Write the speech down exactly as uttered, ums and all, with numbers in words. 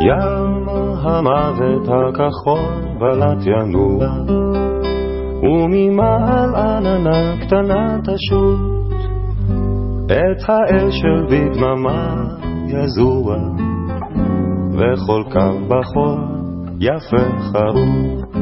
ים המוות הכחול בלט ינוע, וממעל עננה קטנה תשוט, את האש של בדממה יזוע, וכל קו בחול יפה חרוט.